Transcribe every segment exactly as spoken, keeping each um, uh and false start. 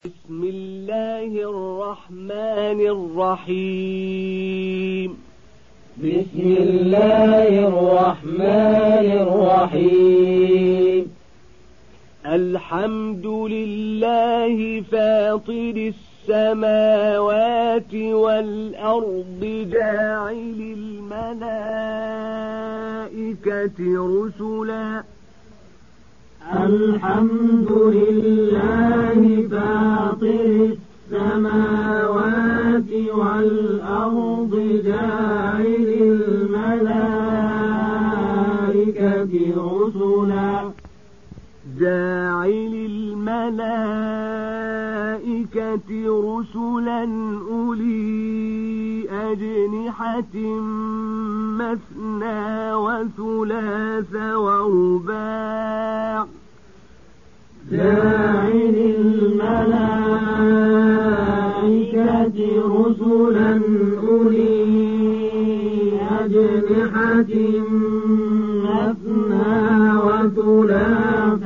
بسم الله الرحمن الرحيم بسم الله الرحمن الرحيم الحمد لله فاطر السماوات والأرض جاعل الملائكة رسلا الحمد لله فاطر السماوات والأرض جاعل الملائكة رسلا جاعل الملائكة رسلا أولي أجنحة مثنى وثلاث ورباع جاعل الملائكة رسلا أولي أجنحة مثنى وثلاث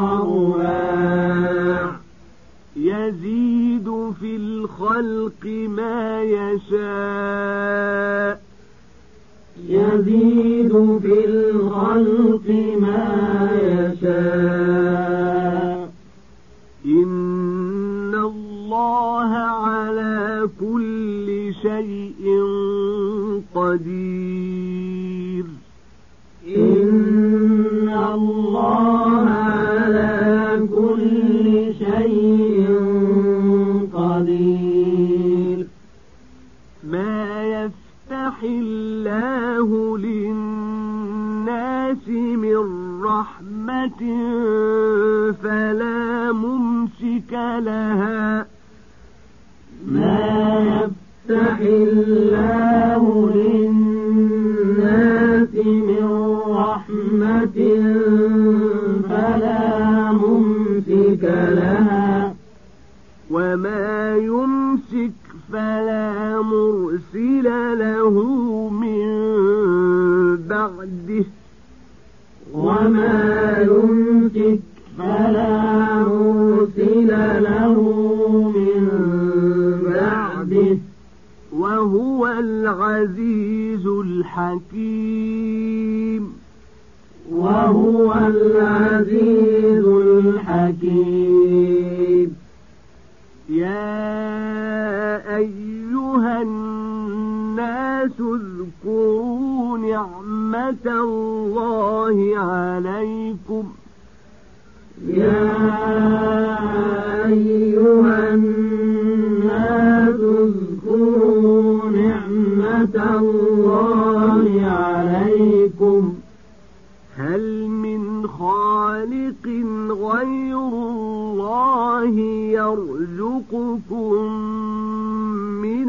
ورباع يزيد في الخلق ما يشاء يزيد في الخلق ما يشاء إن الله على كل شيء قدير إن الله على كل شيء قدير ما يفتح الله للناس من رحمة فلا ممسك لها ما يفتح الله للناس من رحمة فلا ممسك لها وما يمسك فلا مرسل له من بعده وما يمسك فلا مرسل له من بعده وهو العزيز الحكيم وهو العزيز الحكيم يا أيها الناس اذكروا نعمة الله عليكم يا أيها الناس اذكروا نعمة الله عليكم هل من خالق غير الله يرزقكم من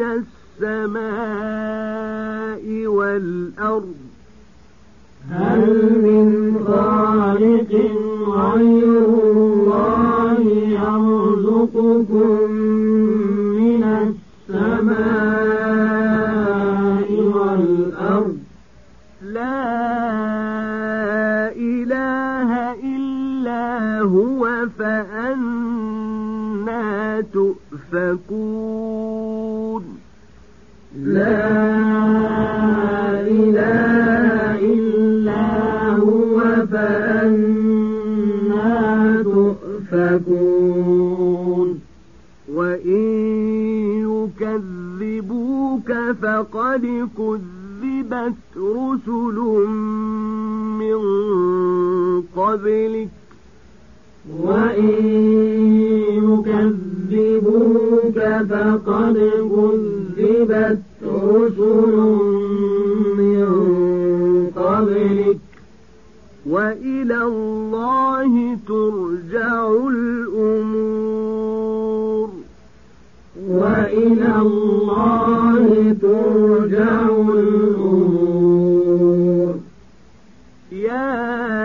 السماء والأرض هل من خالق غير الله يرزقكم من السماء والأرض لا إله إلا هو فأنا تؤفكون لا إله إلا هو فأنا تؤفكون وإن يكذبوك فقد كذبت رسل من قبلك وإن يكذبوك فقد كذبت رسل من قبلك وإلى الله ترجع الأمور وإلى الله ترجع الأمور يا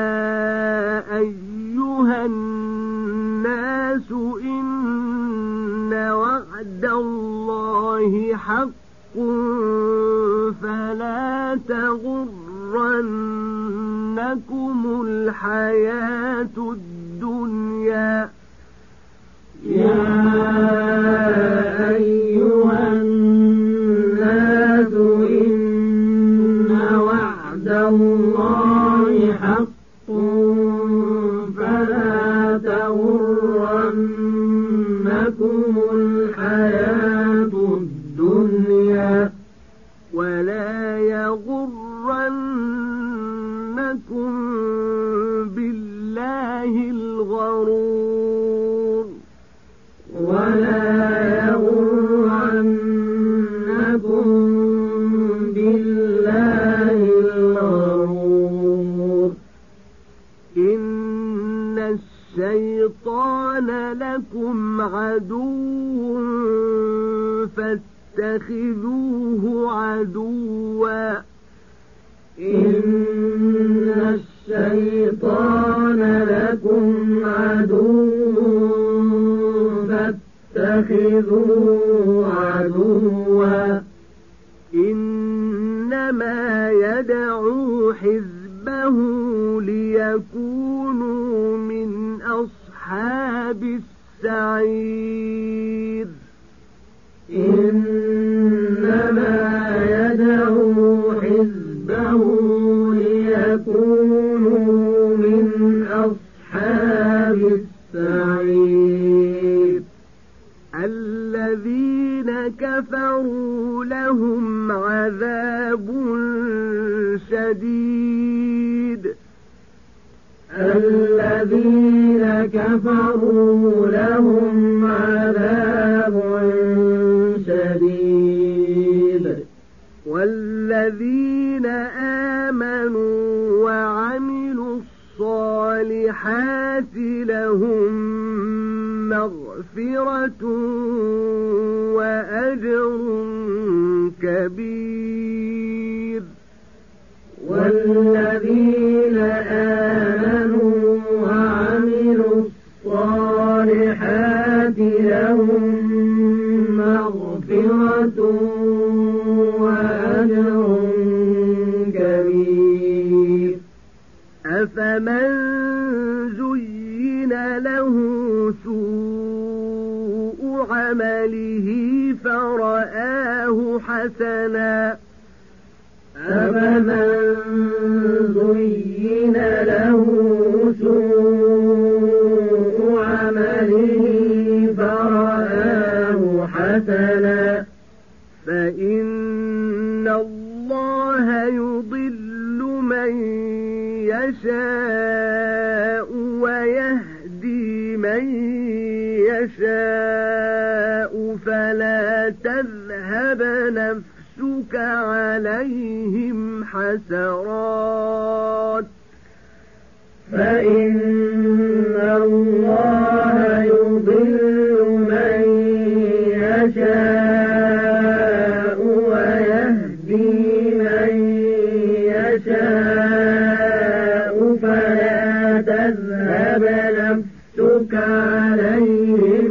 أيها الناس إن وعد الله حق فلا تغرنكم الحياة الدنيا يا تغرنكم الحياة الدنيا ولا يغرنكم بالله الغرور ولا يغرنكم بالله الغرور إن الشيطان لكم عدو فاتخذوه عدوا إن الشيطان لكم عدو فاتخذوه عدوا إنما يدعو حزبه ليكونوا من أصحاب السعير إنما يدعو حزبه ليكونوا من أصحاب السعير الذين كفروا لهم عذاب شديد الذين كفروا لهم عذاب شديد والذين آمنوا وعملوا الصالحات لهم مغفرة وأجر كبير والذين آمنوا وعملوا الصالحات لهم مغفرة وأجر كبير أفمن زين له سوء عمله فرآه حسنا أفمن زين له سوء عمله فرآه حسنا فإن الله يضل من يشاء ويهدي من يشاء فلا تذهب نفسك عليهم حسرات فإن الله يضل من يشاء ويهدي من يشاء فلا تذهب نفسك عليهم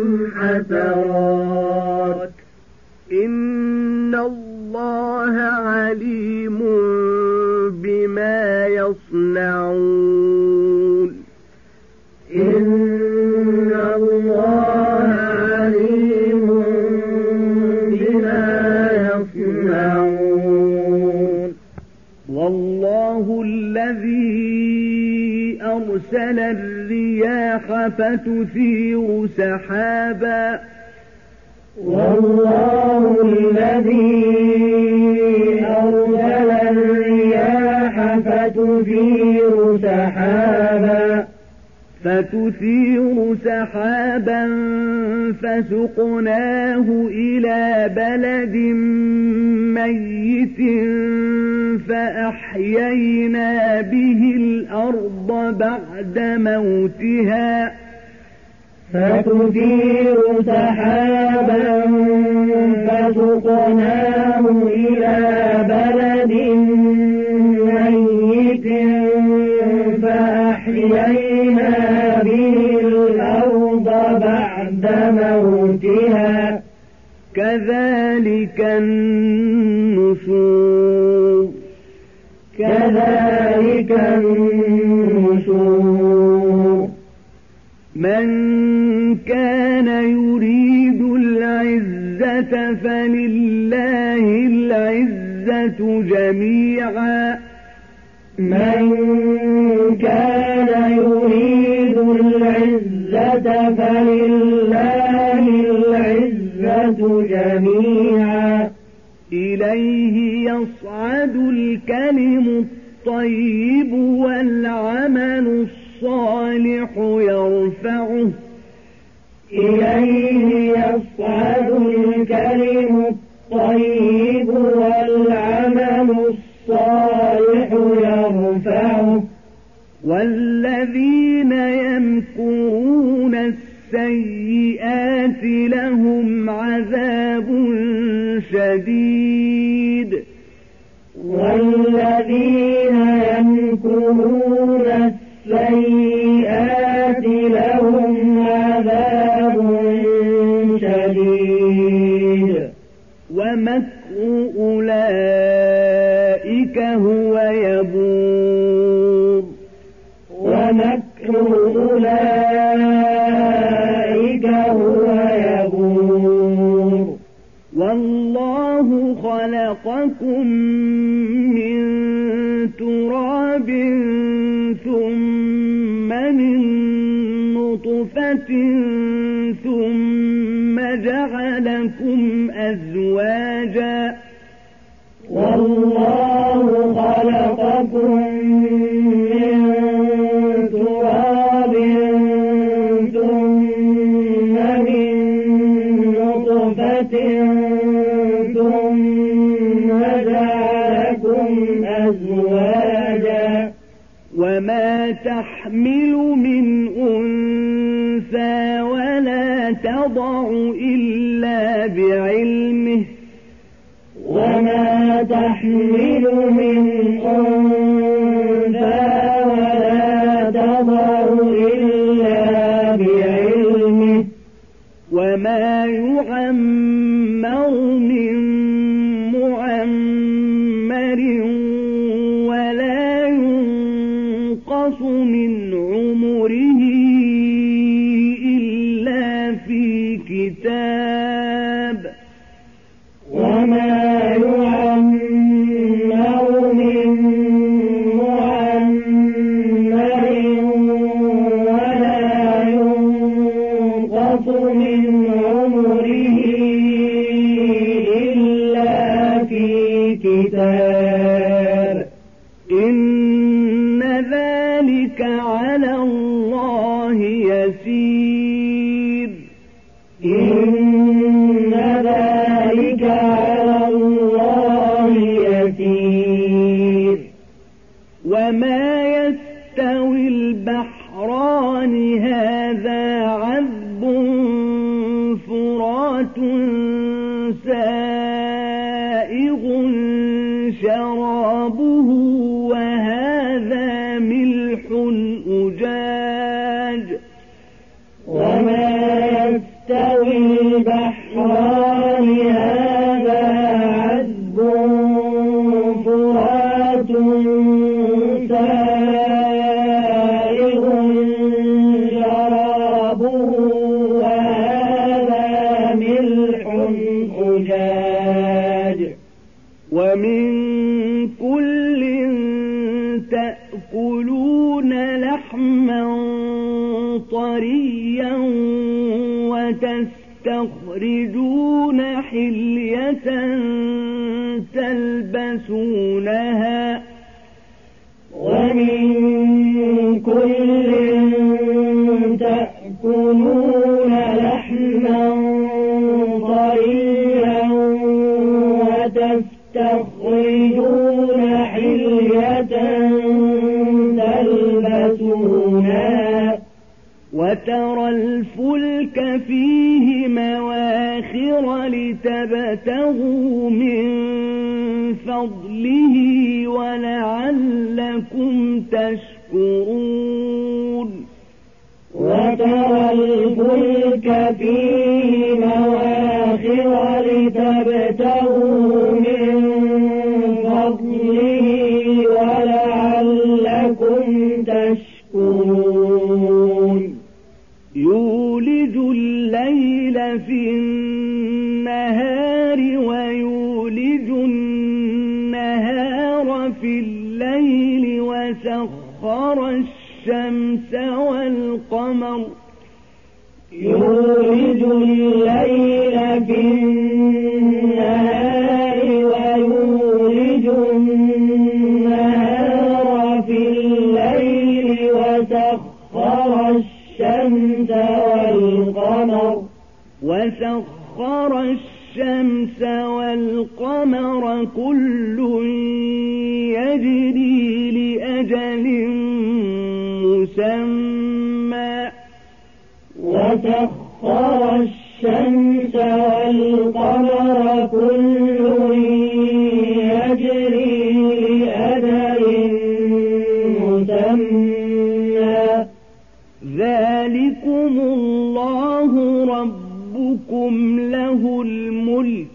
حسرات إن الله عليم بما يصنعون إن الله عليم بما يصنعون والله الذي أرسل الرياح فتثير سحابا والله الذي أرسل الرياح فتثير سحابا فتثير سحابا فسقناه إلى بلد ميت فأحيينا به الأرض بعد موتها فتثير سحابا فسقناه إلى بلد ميت فأحيينا به الأرض بعد موتها كذلك النشور كذلك النشور من كان يريد العزة فلله العزة جميعا من كان يريد العزة فلله لهم عذاب شديد والذين يمكرون السيئات لهم عذاب شديد ومكر أولئك هو يبور ومكر أولئك هو يبور والله خلقكم من تراب ثم من نطفة ثم جعلكم أزواجا والله خلقكم من تراب ثم من نطفة ثم جعلكم أزواجا وما تحمل من أنثى ولا تضع إلا بعلمه وما تحمل من أنثى ولا تضع إلا بعلمه وما يعمر من معمر ولا ينقص من عمره إلا في كتاب وما يعمر من معمر ولا ينقص من عمره إلا في كتاب إن ذلك على الله يسير إن ذلك على الله يسير وما يستوي البحران هذا عذب فرات سائغ شرابه وهذا ملح أجاج وما يستوي البحران هذا عذب فرات سائغ شرابه وهذا ملح أجاج ومن كل تأكلون لحما طريا وتستخرجون حلية تلبسونها ومن كل تأكلون لحما طريا وتستخرجون حلية تلبسونها وترى الفلك فيه مواخر لتبتغوا من فضله ولعلكم تشكرون وترى الفلك فيه مواخر لتبتغوا من فضله ولعلكم تشكرون يولج الليل في النهار ويولج النهار في الليل وسخر الشمس والقمر يولج الليل في النهار ويولج النهار في الليل وسخر الشمس والقمر وسخر الشمس والقمر كل يجري لأجل مسمى وسخر الشمس والقمر كل يجري لأجل مسمى ذلكم الله ربكم له الملك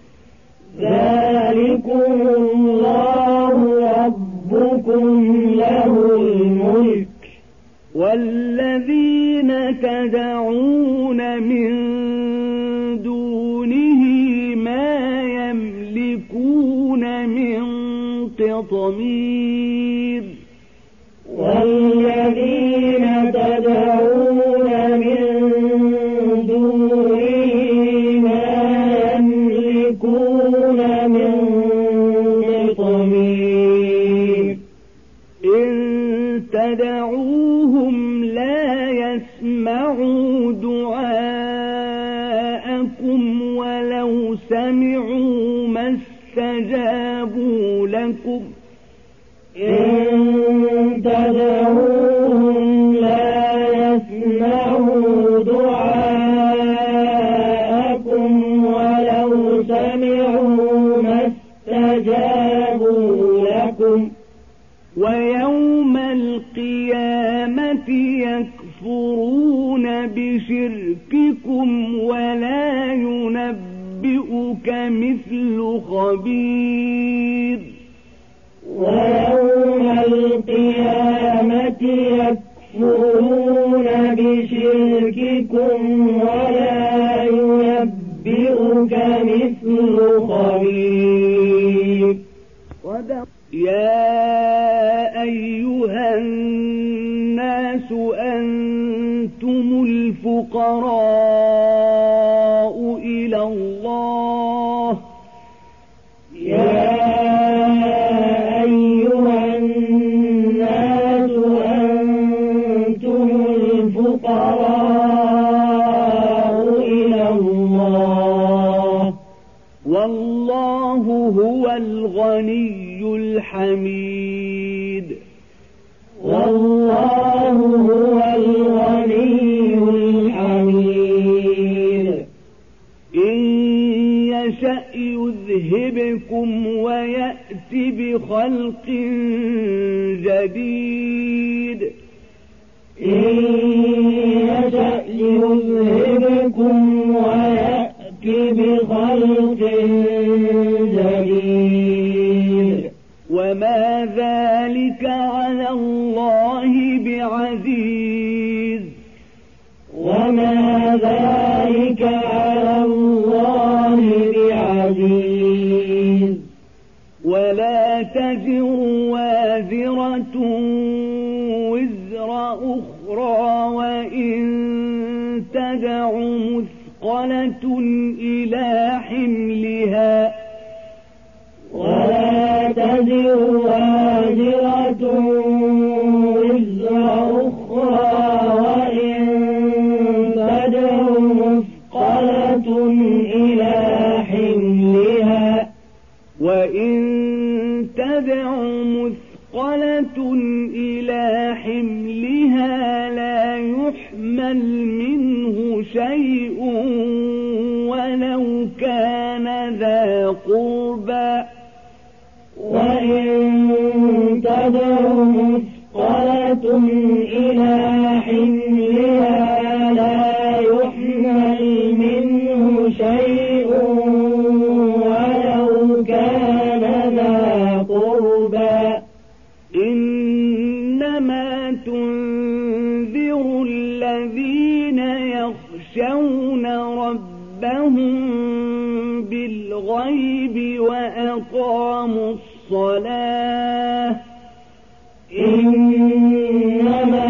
ذلكم الله ربكم له الملك والذين تدعون من دونه ما يملكون من قطمير والذين تدعون من دونه ما يملكون من قطمير إن تدعوهم لا يسمعوا دعاءكم ولو سمعوا ما استجابوا لكم إن تدعوهم لا يسمعوا دعاءكم ولو سمعوا ما استجابوا لكم ويوم القيامة يكفرون بشرككم ولا ينبئك مثل خبير ويوم القيامة يكفرون بشرككم ولا ينبئك مثل خبير يا أيها الناس أنتم الفقراء إلى الله يا أيها الناس أنتم الفقراء إلى الله والله هو الغني الحميد والله هو الغني الحميد إن يشأ يذهبكم ويأت بخلق جديد إن يشأ يذهبكم ويأت بخلق جديد وما ذلك على الله بعزيز وما ذلك على الله بعزيز ولا تزر وازرة وزر أخرى وإن تدع مثقلة إلى حملها ولا تزر وازرة وزر أخرى وإن تدع مثقلة إلى حملها وإن تدع مثقلة إلى حملها لا يحمل منه شيء ولو كان ذا قربى وإن تدع مثقلة إلى حملها لا يحمل منه شيء ولو كان ذا قربى إنما تنذر الذين يخشون ربهم بالغيب وأقاموا الصلاة إنما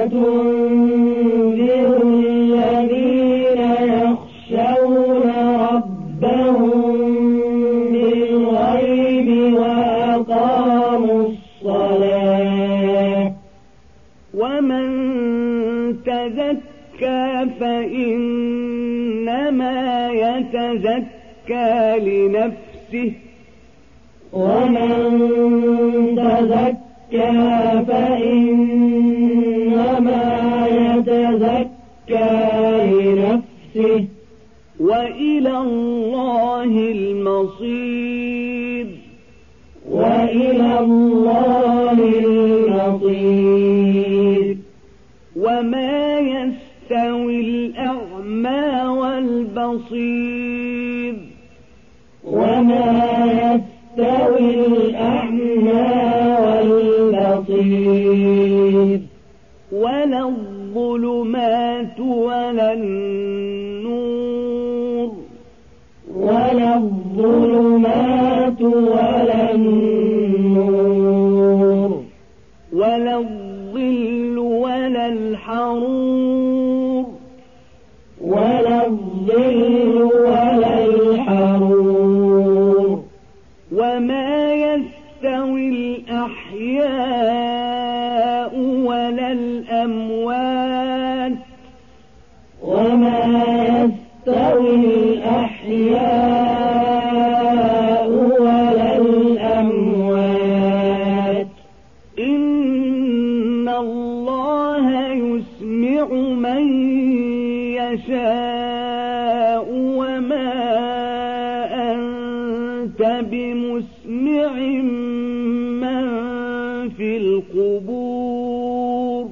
تنذر الذين يخشون ربهم بالغيب وأقاموا الصلاة ومن تزكى فإنما يتزكى لنفسه ومن تزكى فإنما يتزكى لنفسه وإلى الله المصير وإلى الله المصير وما يستوي الأعمى والبصير وما يستوي الأعمى والبصير ولا الظلمات ولا النور ولا الظلمات ولا النور ولا الظل ولا الحرور ولا الظل ولا الحرور وما يستوي الأحياء ولا الأموات وما يستوي الأحياء ولا الأموات إن الله يسمع من يشاء وما أنت بمسمع من في القبور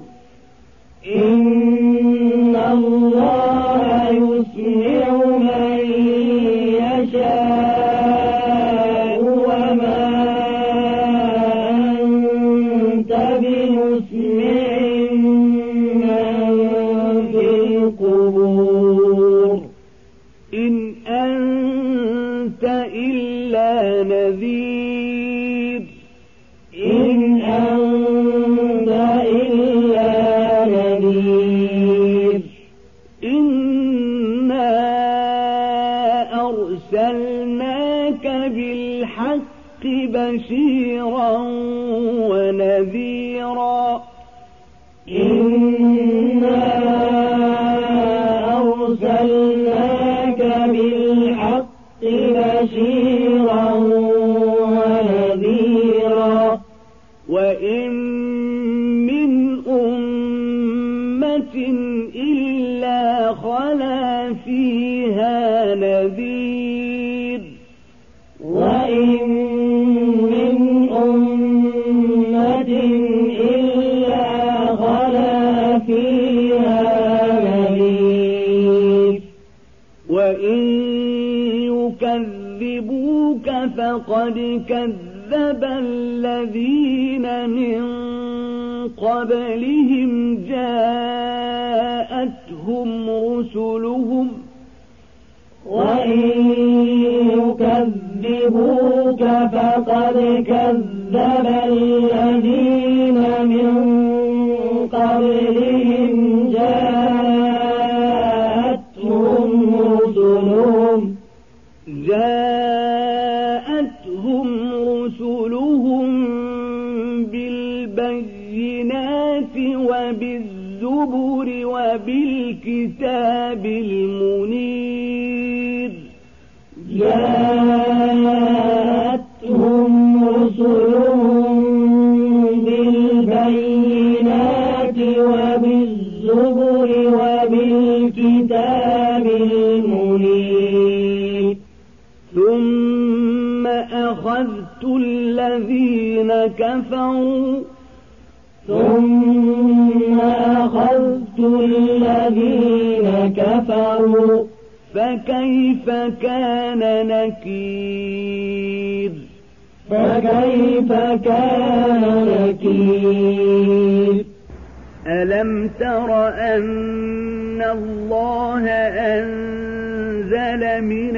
إن الله يسمع من يشاء وما أنت بمسمع من في القبور إن أنت إلا نذير إن أنت إلا نذير إنا أرسلناك بالحق بشيرا ونذيرا إنا أرسلناك بالحق بشيرا ونذيرا وإن من أمة إلا خلا فيها نذير وإن من أمة إلا خلا فيها نذير وإن يكذبوك فقد كذب الذين من قبلهم جاءتهم رسلهم وإن يكذبوك فقد كذب الذين من قبلهم جاءتهم رسلهم جاءتهم رسلهم بالبينات وبالزبر وبالكتاب المنير جاءتهم رسلهم بالبينات وبالزبر وبالكتاب المنير ثم أخذت الذين كفروا ثم أخذت الذين كفروا فكيف كان نكير فكيف كان نكير ألم تر أن الله أنزل من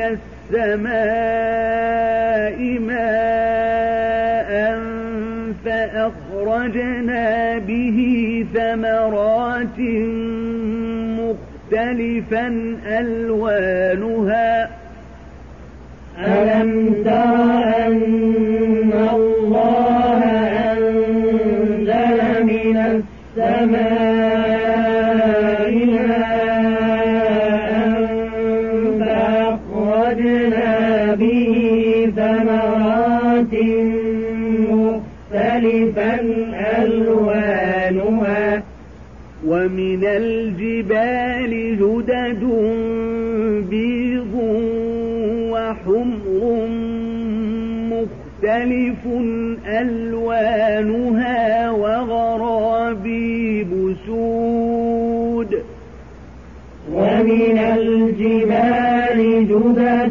السماء ماء فأخرجنا به ثمرات مختلفا ألوانها ألم تر أن الله أنزل من السماء ماء فأخرجنا به ثمرات مختلفا ألوانها ومن الجبال جدد بيض مختلف ألوانها وغرابيب سود ومن الجبال جدد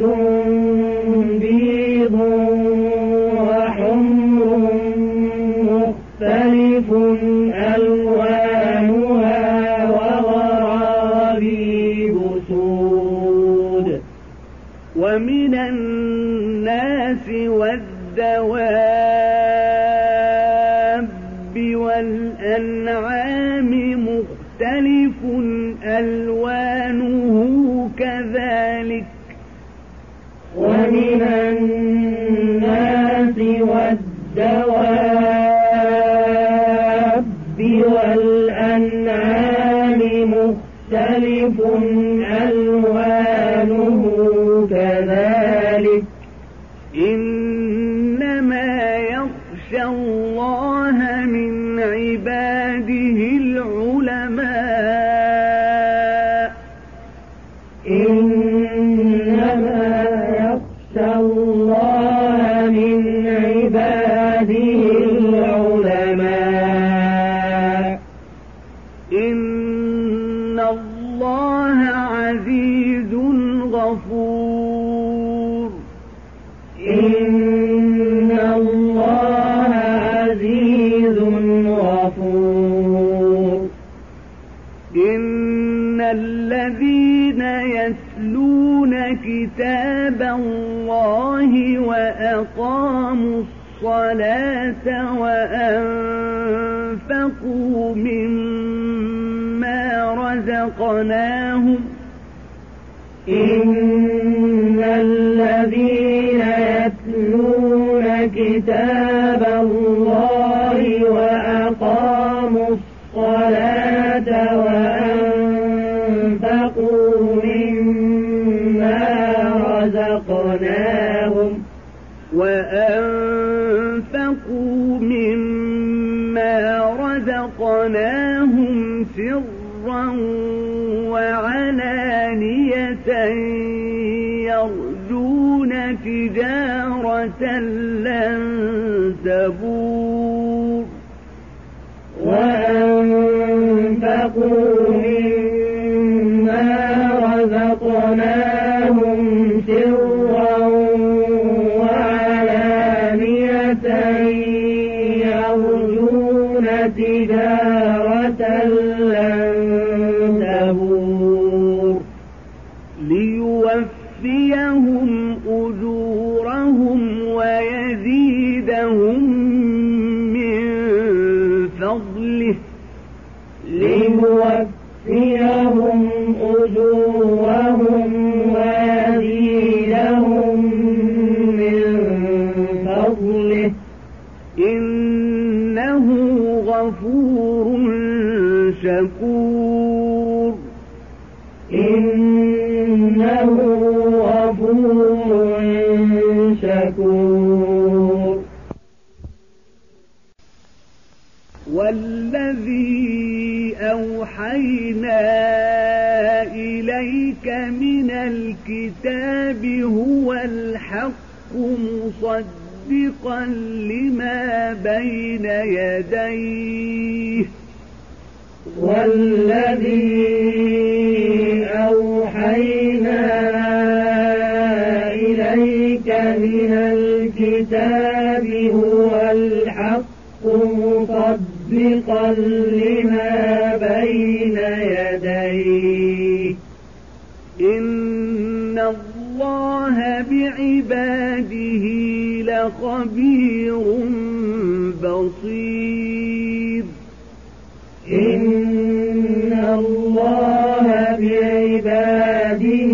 بيض وحمر مختلف ألوانها وغرابيب سود ومن الناس والدواب والأنعام مختلف ألوانه كذلك ومن الناس والدواب والأنعام مختلف ألوانه كذلك إنما يخشى الله من عباده العلماء إنما يخشى الله من عباده العلماء إن الله عزيز غفور إن الله عزيز غفور إن الذين يتلون كتاب الله وأقاموا الصلاة وأنفقوا مما رزقناهم إن الذين يتلون كتاب الله وأقاموا الصلاة وأنفقوا مما رزقناهم وأنفقوا مما رزقناهم سرا وعلانية يرجون تجارة لن تبور وأنفقوا مما رزقناهم سرا وعلانية يرجون تجارة لن تبور ليوفيهم أجورهم ويزيدهم من فضله ليوفيهم أجورهم ويزيدهم من فضله إنه غفور شكور إنه غفور شكور والذي أوحينا إليك من الكتاب هو الحق مصدقا لما بين يديه والذي أوحينا إليك من الكتاب هو الحق مصدقا لما بين يديه إن الله بعباده لخبير بصير إن الله بعباده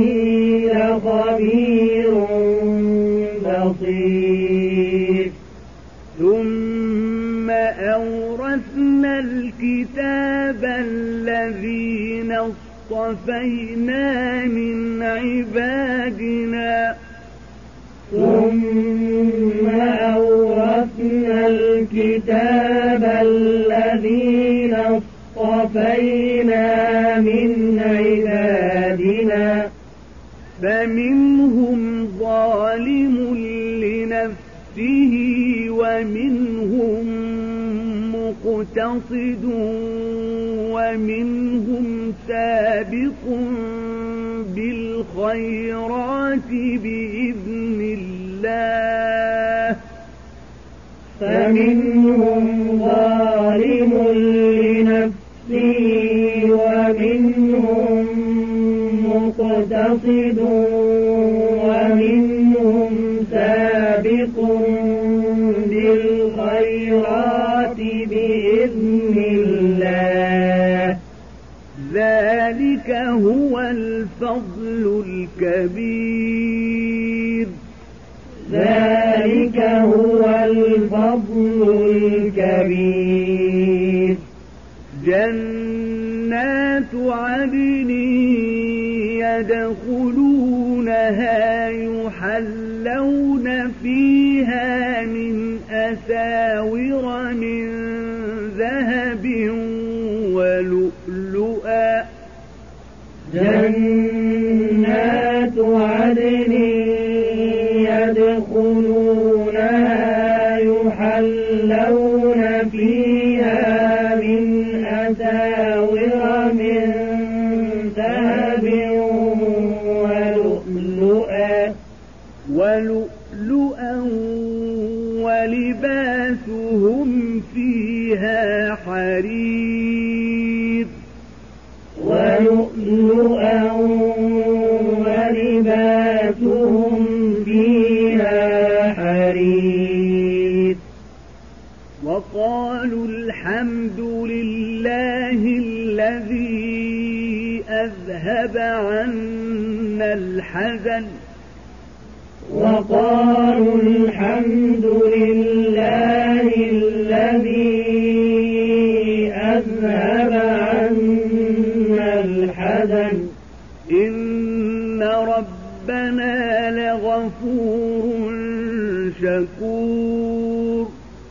لخبير بصير ثم أورثنا الكتاب الذين اصطفينا من عبادنا ثم أورثنا الكتاب الذين اصطفينا من عبادنا فمنهم ظالم لنفسه بنفسه ومنهم مقتصد ومنهم سابق بالخيرات بإذن الله فمنهم ظالم لنفسه ومنهم مقتصد ومنهم سابق بالخيرات بإذن الله ذلك هو الفضل الكبير ذلك هو الفضل الكبير جنات عدن يدخلونها يحلون فيها من أساور من ذهب ولؤلؤا جنات عدن يدخلونها يحلون فيها من أساور من ذهب ولؤلؤا ولؤلؤا ولباسهم فيها حرير ولؤلؤا ولباسهم فيها حرير وقالوا الحمد لله الذي أذهب عنا الحزن وقالوا الحمد لله الذي أذهب عنا الحزن إن ربنا لغفور شكور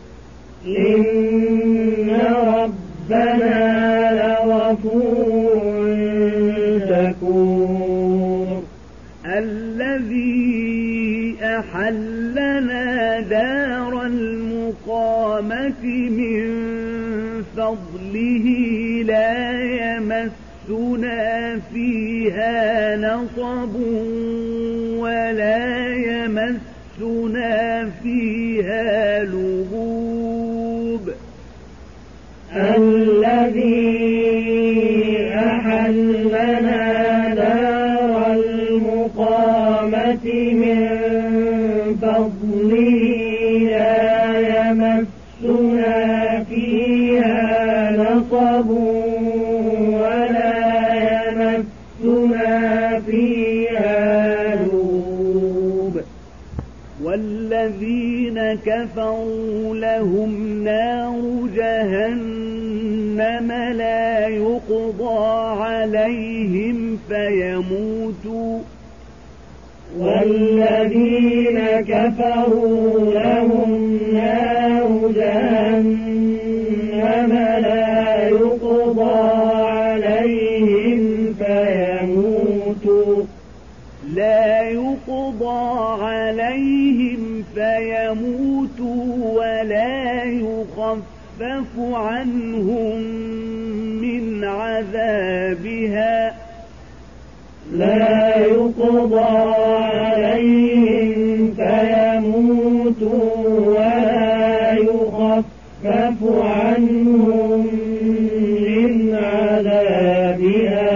إن ربنا لغفور شكور الذي أحلنا دار المقامة من فضله لا يمسنا فيها نصب ولا يمسنا فيها لغوب الذي أحلنا دار المقامة من فضله لا يمسنا فيها نصب ولا يمسنا فيها لغوب والذين كفروا لهم نار جهنم لا يقضى عليهم فيموتوا والذين كفروا لهم نار جهنم لا يقضى عليهم فيموتوا لا يقضى عليهم فيموتوا ولا يخفف عنهم من عذابها لا يقضى عليهم فيموتوا ولا يخفف عنهم من عذابها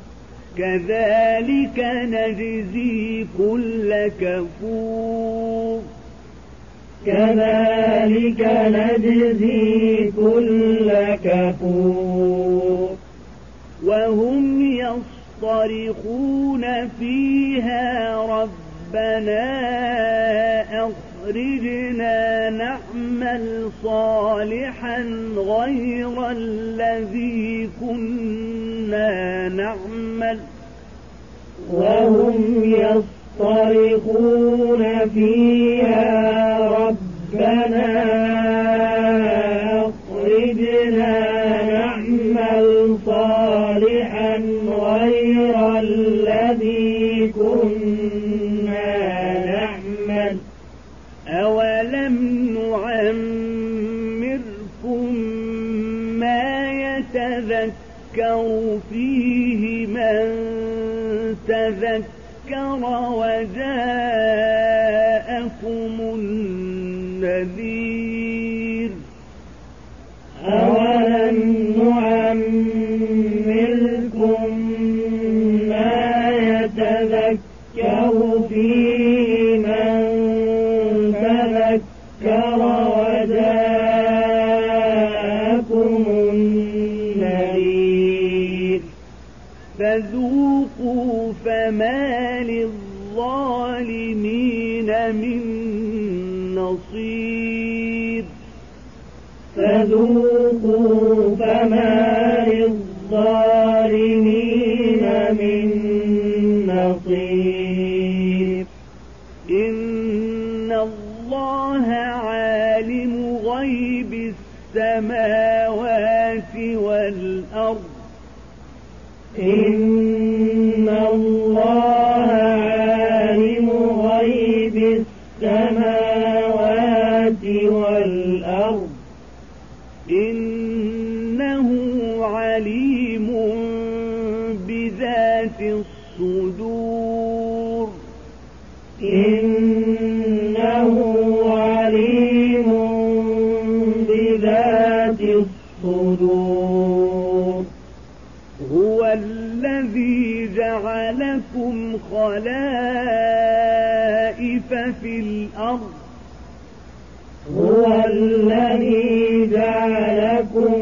كذلك نجزي كل كفور كذلك نجزي كل كفور وهم يصطرخون فيها ربنا أخرجنا نعمل صالحا غير الذي كنا نعمل وهم يصطرخون فيها ربنا أخرجنا نعمل صالحا غير الذي كنا نعمل أولم يتذكر فيه من تذكر وجاءكم النذير أولم نعمركم ما يتذكر فيه من تذكر وجاءكم النذير فذوقوا فما للظالمين من نصير فذوقوا فما للظالمين من نصير إن الله عالم غيب السماوات والأرض إن الله عالم غيب السماوات والأرض إنه عليم بذات الصدور إنه عليم بذات الصدور هو الذي جعلكم خلائف في الأرض هو الذي جعلكم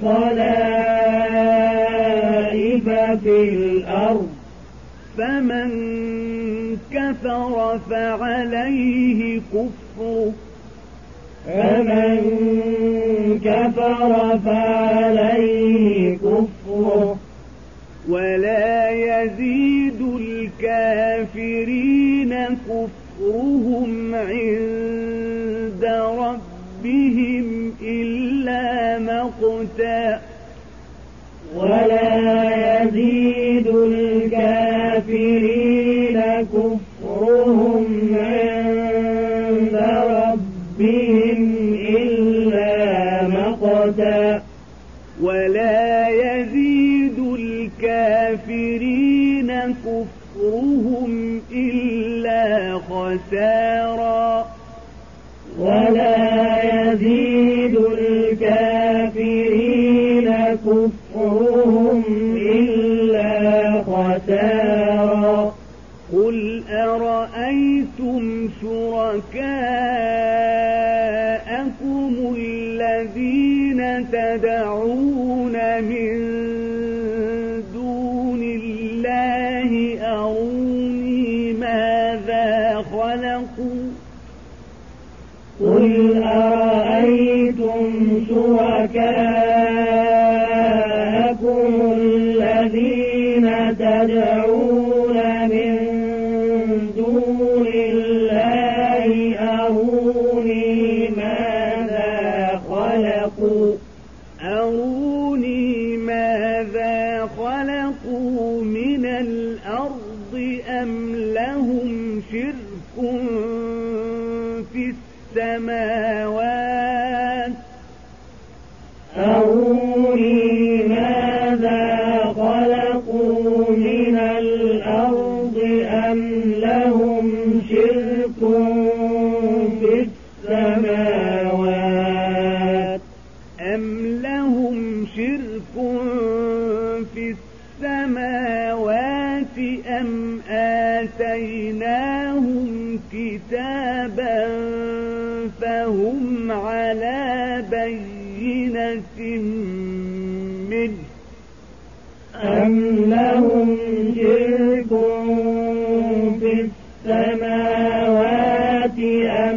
خلائف في الأرض فمن كفر فعليه كفره فمن كفر فعليه كفره ولا يزيد الكافرين كفرهم عند ربهم إلا مقتا ولا يزيد الكافرين كفرهم عند ربهم إلا مقتا ولا يزيد الكافرين كفرهم إلا خسارا ولا يزيد الكافرين كفرهم إلا خسارا قل أرأيتم شركاءكم الذين تدعون من دون الله أروني ماذا خلقوا قل أرأيتم شركاءكم الذين تدعون من دون الله أروني ماذا خلقوا أروني ماذا خلقوا من الأرض أم لهم شرك في السماوات أروني ماذا خلقوا من الأرض أم لهم شرك في السماوات أم لهم شرك في السماوات أم آتيناهم كتابا فهم على بينة منه أم لهم شرك في السماوات أم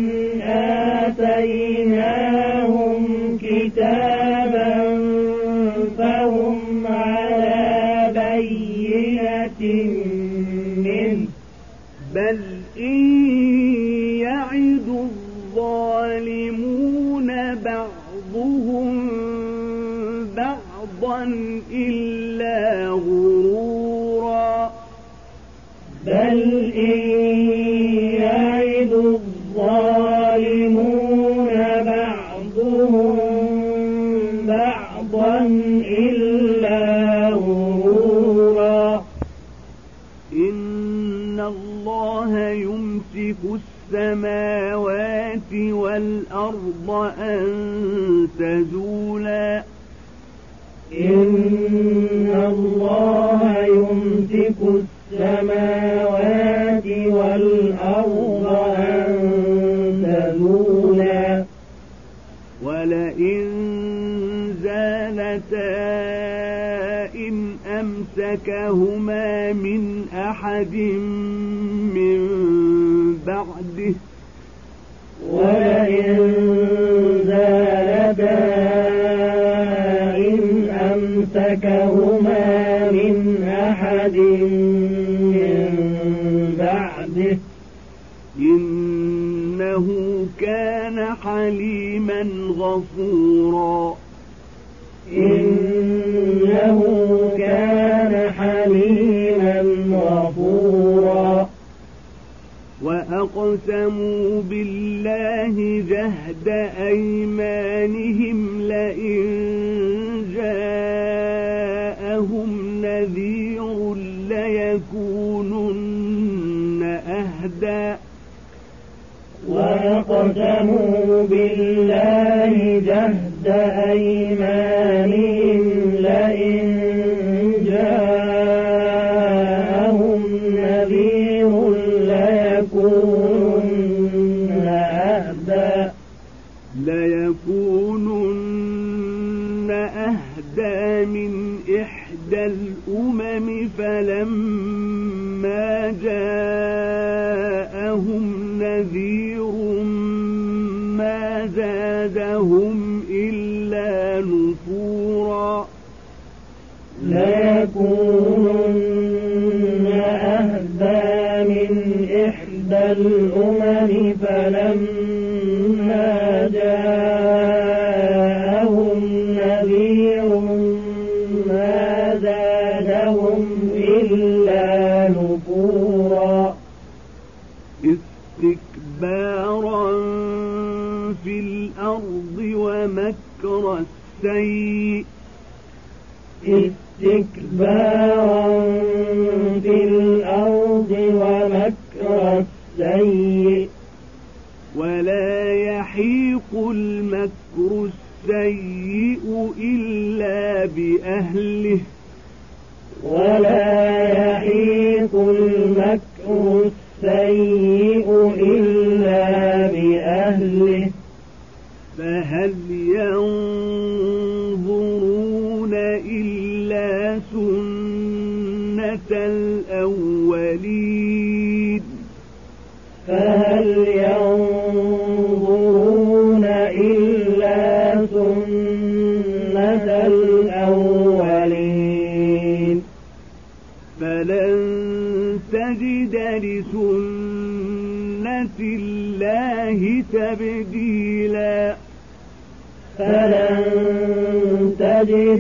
آتيناهم كتابا فهم على بينة منه بل إن يعد الظالمون بعضهم بعضا إلا غرورا بل إن يعد الظالمون بعضهم بعضا إلا السماوات والأرض أن تزولا إن الله يمسك السماوات والأرض أن تزولا ولئن زالتا إن أمسكهما من أحد من بعده ولئن زالتا إن أمسكهما من أحد من بعده إنه كان حليما غفورا إنه كان حليما غفورا وأقسموا بالله جهد أيمانهم لئن جاءهم نذير ليكونن أهدى وأقسموا بالله جهد أيمانهم لئن جاءهم نذير ليكونن أهدى ليكونن أهدى من إحدى الأمم فلما جاءهم نذير ما زادهم إلا نفورا ليكونن أهدى من إحدى الأمم فلما جاءهم نذير ما زادهم إلا نفورا استكبارا في الأرض ومكر السيء استكبارا في الأرض ومكر السيء ولا يحيق المكر السيء إلا بأهله ولا يحيق المكر السيء إلا بأهله فهل ينظرون إلا سنة الأولين فهل ينظرون إلا سنة الأولين فلن تجد لسنة الله تبديلا فلن تجد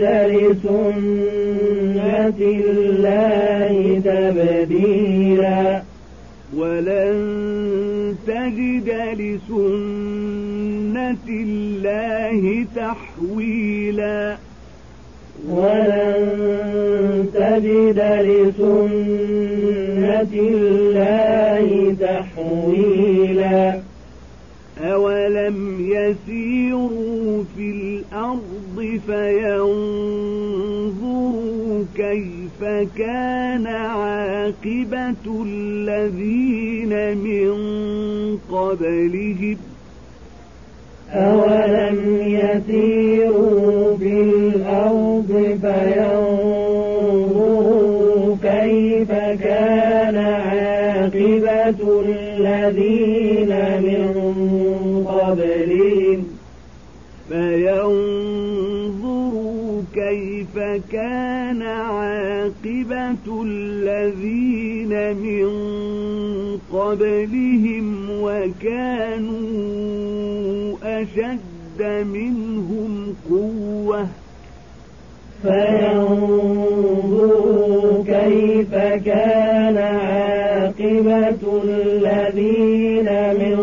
لسنة الله تبديلا ولن تجد لسنة الله تحويلا ولن تجد لسنة الله تحويلا أولم يسيروا في الأرض فينظروا كيف كان عاقبة الذين من قبلهم أولم يسيروا في الأرض فينظروا كيف كان عاقبة الذين من قبلهم فينظروا كيف كان عاقبة الذين من قبلهم وكانوا أشد منهم قوة فينظروا كيف كان عاقبة الذين من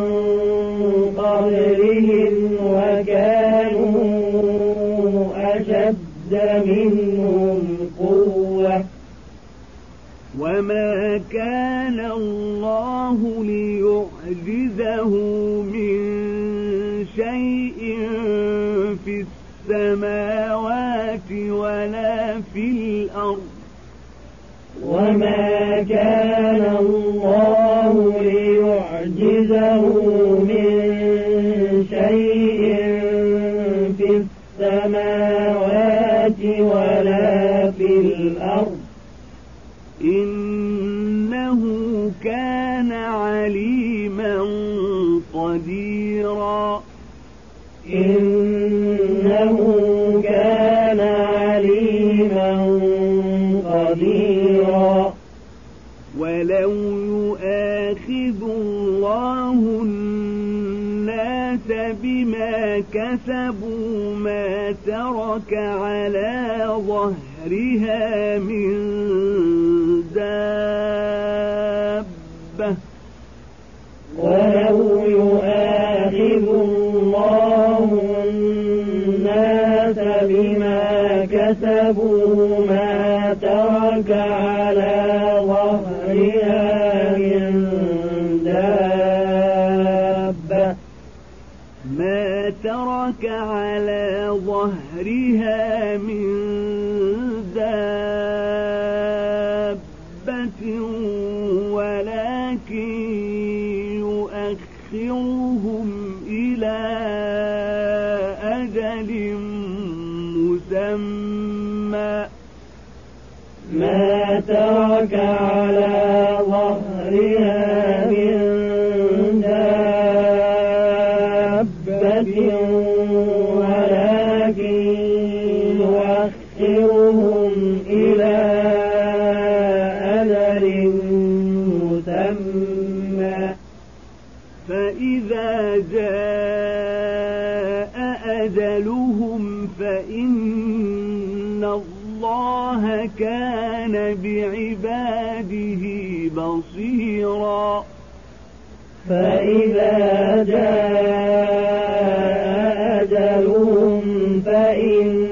قبلهم وكانوا أشد منهم قوة وما كان الله ليعجزه يعجزه من شيء في السماوات ولا في الأرض وما كان الله ليعجزه من شيء في السماوات ولا في الأرض إنه كان عليما قديرا إنه كان عليما قديرا ولو يؤاخذ الله الناس بما كسبوا ما ترك على ظهرها من دابة ولو يؤاخذ الله الناس بما كسبوا ما ترك على ظهرها من دابة ما ترك على ظهرها من دابة ولكن يؤخرهم إلى أجل مسمى ما ترك على ظهرها من دابة ولكن يؤخرهم إلى أجل مسمى فإذا جاء أجلهم فإن الله كان بعباده بصيرا فإذا جاء أجلهم فإن